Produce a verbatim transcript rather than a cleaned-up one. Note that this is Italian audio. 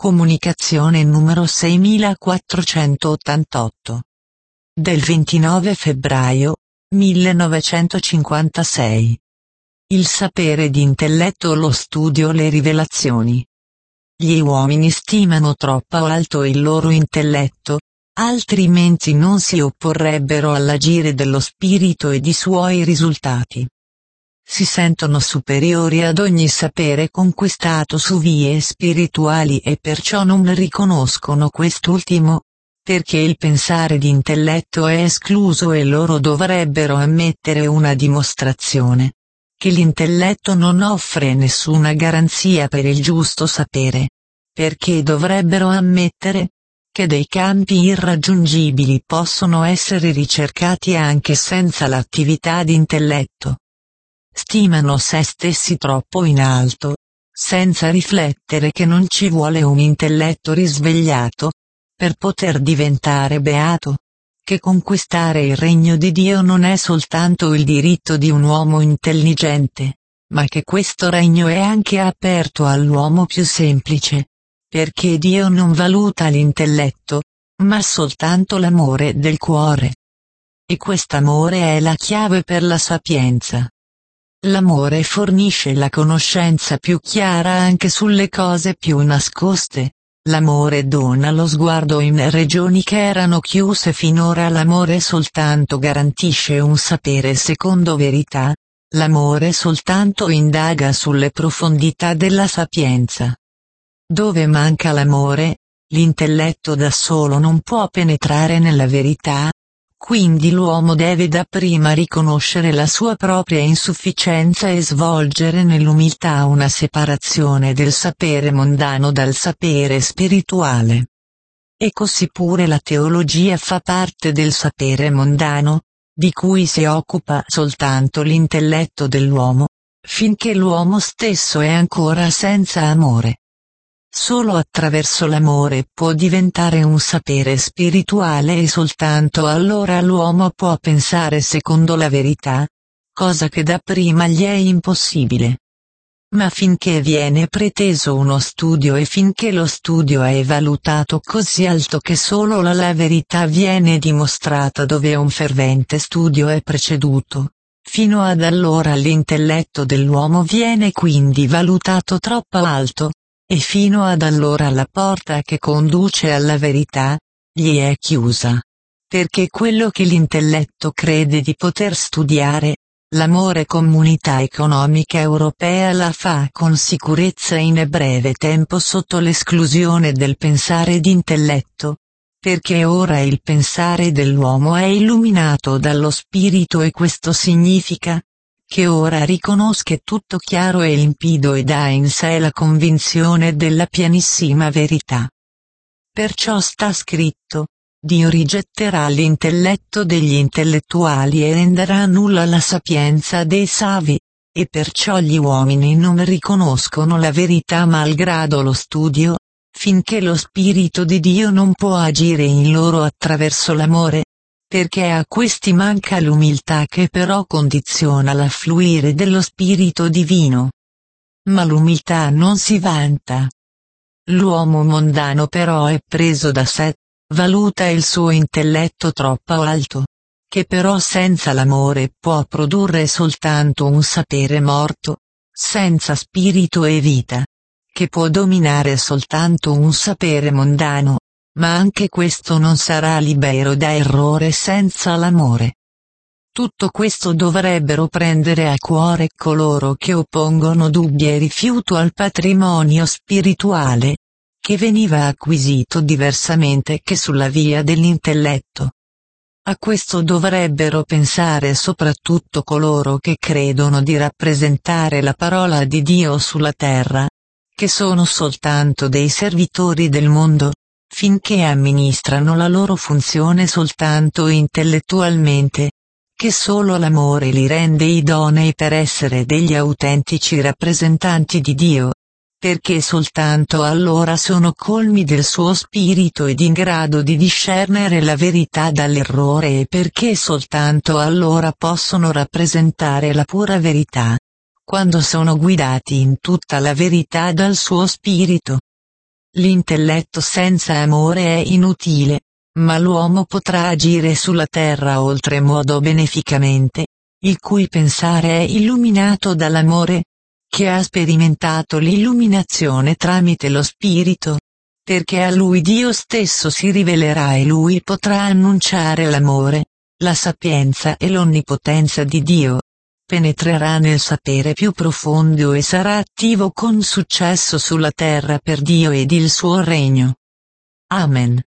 Comunicazione numero seimilaquattrocentottantotto. Del ventinove febbraio millenovecentocinquantasei. Il sapere di intelletto, lo studio, le rivelazioni. Gli uomini stimano troppo alto il loro intelletto, altrimenti non si opporrebbero all'agire dello spirito ed i suoi risultati. Si sentono superiori ad ogni sapere conquistato su vie spirituali e perciò non riconoscono quest'ultimo, perché il pensare di intelletto è escluso e loro dovrebbero ammettere una dimostrazione, che l'intelletto non offre nessuna garanzia per il giusto sapere, perché dovrebbero ammettere che dei campi irraggiungibili possono essere ricercati anche senza l'attività di intelletto. Stimano se stessi troppo in alto, senza riflettere che non ci vuole un intelletto risvegliato per poter diventare beato, che conquistare il regno di Dio non è soltanto il diritto di un uomo intelligente, ma che questo regno è anche aperto all'uomo più semplice, perché Dio non valuta l'intelletto, ma soltanto l'amore del cuore. E quest'amore è la chiave per la sapienza. L'amore fornisce la conoscenza più chiara anche sulle cose più nascoste. L'amore dona lo sguardo in regioni che erano chiuse finora. L'amore soltanto garantisce un sapere secondo verità. L'amore soltanto indaga sulle profondità della sapienza. Dove manca l'amore, l'intelletto da solo non può penetrare nella verità. Quindi l'uomo deve dapprima riconoscere la sua propria insufficienza e svolgere nell'umiltà una separazione del sapere mondano dal sapere spirituale. E così pure la teologia fa parte del sapere mondano, di cui si occupa soltanto l'intelletto dell'uomo, finché l'uomo stesso è ancora senza amore. Solo attraverso l'amore può diventare un sapere spirituale e soltanto allora l'uomo può pensare secondo la verità, cosa che dapprima gli è impossibile. Ma finché viene preteso uno studio e finché lo studio è valutato così alto che solo la, la verità viene dimostrata dove un fervente studio è preceduto, fino ad allora l'intelletto dell'uomo viene quindi valutato troppo alto. E fino ad allora la porta che conduce alla verità gli è chiusa. Perché quello che l'intelletto crede di poter studiare, l'amore comunità economica europea la fa con sicurezza in breve tempo sotto l'esclusione del pensare d'intelletto. Perché ora il pensare dell'uomo è illuminato dallo spirito e questo significa che ora riconosce tutto chiaro e limpido ed ha in sé la convinzione della pienissima verità. Perciò sta scritto, Dio rigetterà l'intelletto degli intellettuali e renderà nulla la sapienza dei savi, e perciò gli uomini non riconoscono la verità malgrado lo studio, finché lo Spirito di Dio non può agire in loro attraverso l'amore. Perché a questi manca l'umiltà che però condiziona l'affluire dello Spirito Divino. Ma l'umiltà non si vanta. L'uomo mondano però è preso da sé, valuta il suo intelletto troppo alto, che però senza l'amore può produrre soltanto un sapere morto, senza spirito e vita, che può dominare soltanto un sapere mondano. Ma anche questo non sarà libero da errore senza l'amore. Tutto questo dovrebbero prendere a cuore coloro che oppongono dubbi e rifiuto al patrimonio spirituale, che veniva acquisito diversamente che sulla via dell'intelletto. A questo dovrebbero pensare soprattutto coloro che credono di rappresentare la parola di Dio sulla terra, che sono soltanto dei servitori del mondo, finché amministrano la loro funzione soltanto intellettualmente, che solo l'amore li rende idonei per essere degli autentici rappresentanti di Dio, perché soltanto allora sono colmi del suo spirito ed in grado di discernere la verità dall'errore e perché soltanto allora possono rappresentare la pura verità, quando sono guidati in tutta la verità dal suo spirito. L'intelletto senza amore è inutile, ma l'uomo potrà agire sulla terra oltremodo beneficamente, il cui pensare è illuminato dall'amore, che ha sperimentato l'illuminazione tramite lo Spirito, perché a lui Dio stesso si rivelerà e lui potrà annunciare l'amore, la sapienza e l'onnipotenza di Dio. Penetrerà nel sapere più profondo e sarà attivo con successo sulla terra per Dio ed il suo regno. Amen.